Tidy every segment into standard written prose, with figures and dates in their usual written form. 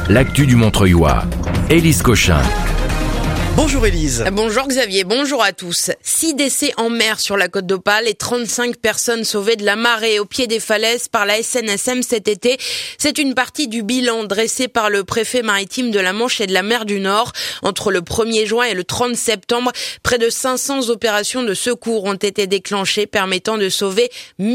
l'actu du Montreuilois. Élise Cochin. Bonjour Élise. Bonjour Xavier, bonjour à tous. 6 décès en mer sur la côte d'Opale et 35 personnes sauvées de la marée au pied des falaises par la SNSM cet été. C'est une partie du bilan dressé par le préfet maritime de la Manche et de la mer du Nord. Entre le 1er juin et le 30 septembre, près de 500 opérations de secours ont été déclenchées permettant de sauver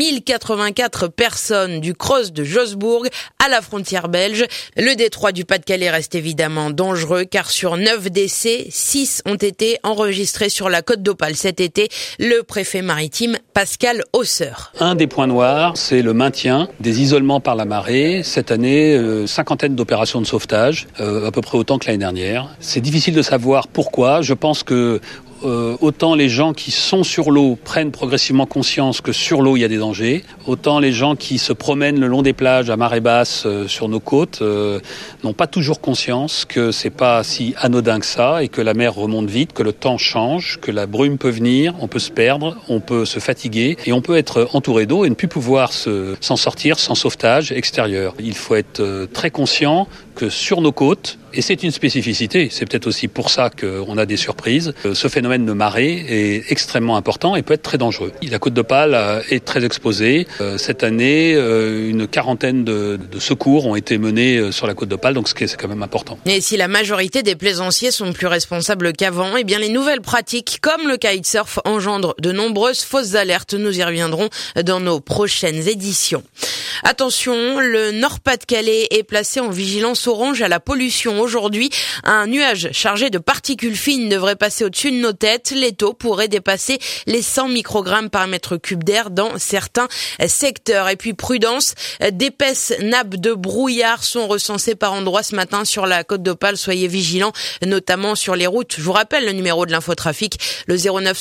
1084 personnes du Creuse de Josbourg à la frontière belge. Le détroit du Pas-de-Calais reste évidemment dangereux car sur 9 décès, 6 ont été enregistrés sur la côte d'Opale cet été. Le préfet maritime Pascal Hausseur. Un des points noirs, c'est le maintien des isolements par la marée. Cette année, cinquantaine d'opérations de sauvetage, à peu près autant que l'année dernière. C'est difficile de savoir pourquoi. Je pense que autant les gens qui sont sur l'eau prennent progressivement conscience que sur l'eau il y a des dangers, autant les gens qui se promènent le long des plages à marée basse sur nos côtes n'ont pas toujours conscience que c'est pas si anodin que ça et que la mer remonte vite, que le temps change, que la brume peut venir, on peut se perdre, on peut se fatiguer et on peut être entouré d'eau et ne plus pouvoir s'en sortir sans sauvetage extérieur. Il faut être très conscient que sur nos côtes, et c'est une spécificité, c'est peut-être aussi pour ça qu'on a des surprises, ce phénomène de marée est extrêmement important et peut être très dangereux. La côte d'Opale est très exposée. Cette année, une quarantaine de secours ont été menés sur la côte d'Opale, donc c'est quand même important. Et si la majorité des plaisanciers sont plus responsables qu'avant, eh bien les nouvelles pratiques comme le kitesurf engendrent de nombreuses fausses alertes. Nous y reviendrons dans nos prochaines éditions. Attention, le Nord-Pas-de-Calais est placé en vigilance orange à la pollution. Aujourd'hui, un nuage chargé de particules fines devrait passer au-dessus de nos têtes. Les taux pourraient dépasser les 100 microgrammes par mètre cube d'air dans certains secteurs. Et puis prudence, d'épaisses nappes de brouillard sont recensées par endroits ce matin sur la côte d'Opale. Soyez vigilants, notamment sur les routes. Je vous rappelle le numéro de l'infotrafic, le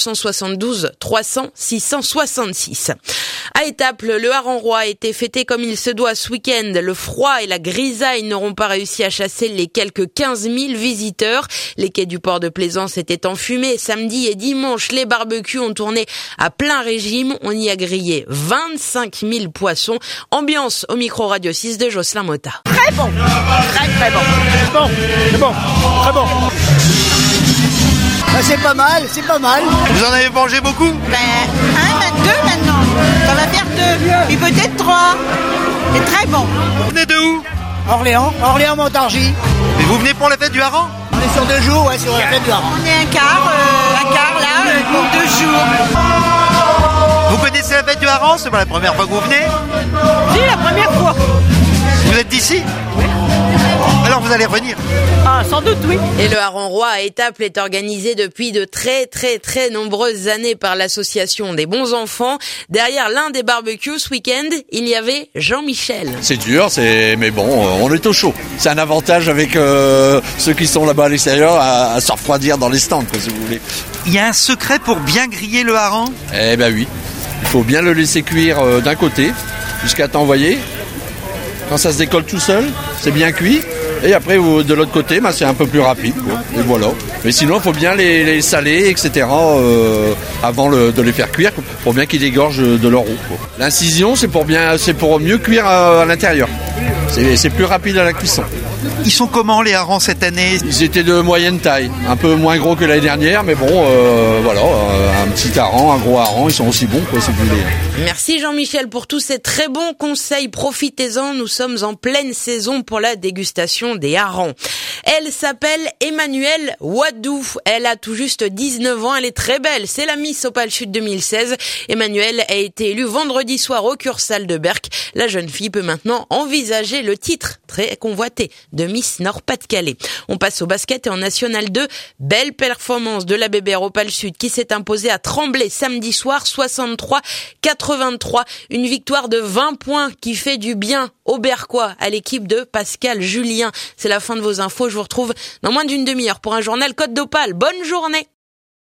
0972 300 666. À Étaples, le hareng-roi a été fêté comme il se doit ce week-end. Le froid et la grisaille n'auront pas réussi à chasser les quelques 15 000 visiteurs. Les quais du port de Plaisance étaient enfumés. Samedi et dimanche, les barbecues ont tourné à plein régime. On y a grillé 25 000 poissons. Ambiance au micro Radio 6 de Jocelyn Motta. Très bon, très bon. C'est bon, très bon. C'est pas mal, c'est pas mal. Vous en avez mangé beaucoup? Deux maintenant. Ça va faire 2, et peut-être 3. C'est très bon. Vous venez de où? Orléans-Montargis. Mais vous venez pour la fête du hareng? On est sur 2 jours, ouais, sur la fête du hareng. On est un quart là, pour 2 jours. Vous connaissez la fête du hareng? C'est pas la première fois que vous venez? C'est la première fois. Vous êtes d'ici? Oui. Alors vous allez revenir? Ah, sans doute, oui. Et le hareng-roi à Étaples est organisé depuis de très nombreuses années par l'association des bons enfants. Derrière l'un des barbecues ce week-end, il y avait Jean-Michel. C'est dur, mais bon, on est au chaud. C'est un avantage avec ceux qui sont là-bas à l'extérieur à se refroidir dans les stands, quoi, si vous voulez. Il y a un secret pour bien griller le hareng? Eh ben oui, il faut bien le laisser cuire d'un côté jusqu'à temps envoyer. Quand ça se décolle tout seul, c'est bien cuit. Et après, de l'autre côté, c'est un peu plus rapide, quoi. Et voilà. Mais sinon, il faut bien les saler, etc. Avant de les faire cuire, pour bien qu'ils dégorgent de leur eau, quoi. L'incision, c'est pour mieux cuire à l'intérieur. C'est plus rapide à la cuisson. Ils sont comment les harengs cette année? Ils étaient de moyenne taille, un peu moins gros que l'année dernière, mais bon, voilà, un petit hareng, un gros hareng, ils sont aussi bons, quoi, si vous voulez. Merci Jean-Michel pour tous ces très bons conseils. Profitez-en, nous sommes en pleine saison pour la dégustation des harengs. Elle s'appelle Emmanuelle Wadou. Elle a tout juste 19 ans, elle est très belle. C'est la Miss Opale Sud 2016. Emmanuelle a été élue vendredi soir au Cursal de Berck. La jeune fille peut maintenant envisager le titre très convoité de Miss Nord-Pas-de-Calais. On passe au basket et en National 2. Belle performance de la BBR Opale Sud qui s'est imposée à Tremblay samedi soir, 63-83. Une victoire de 20 points qui fait du bien aux Berquois, à l'équipe de Pascal Julien. C'est la fin de vos infos. Je vous retrouve dans moins d'une demi-heure pour un journal Côte d'Opale. Bonne journée!